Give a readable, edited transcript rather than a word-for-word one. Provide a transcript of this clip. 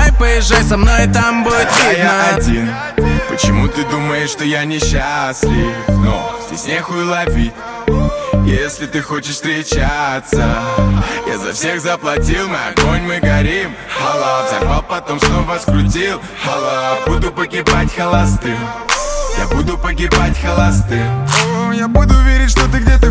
Давай поезжай со мной, там будет когда видно. я один, почему ты думаешь, что я несчастлив? Но здесь нехуй ловить, если ты хочешь встречаться. Я за всех заплатил, мы огонь, мы горим. Хала, взорвал, потом снова скрутил. Хала, буду погибать холостым. Я буду погибать холостым. О, я буду верить, что ты где-то